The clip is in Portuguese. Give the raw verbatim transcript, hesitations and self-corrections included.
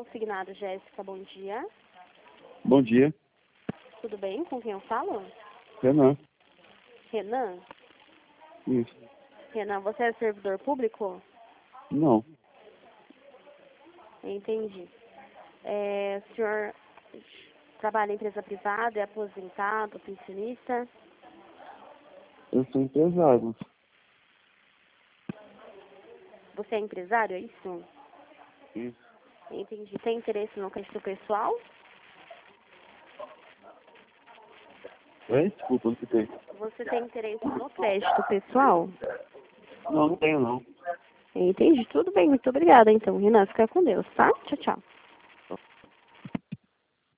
Consignado Jéssica, bom dia. Bom dia. Tudo bem? Com quem eu falo? Renan. Renan? Isso. Renan, você é servidor público? Não. Entendi. É, o senhor trabalha em empresa privada, é aposentado, pensionista? Eu sou empresário. Você é empresário, é isso? Isso. Entendi. Tem interesse no crédito pessoal? Oi? Desculpa, não fiquei. Você tem interesse no crédito pessoal? Não, não tenho não. Entendi. Tudo bem. Muito obrigada, então, Renan. Fica com Deus, tá? Tchau, tchau.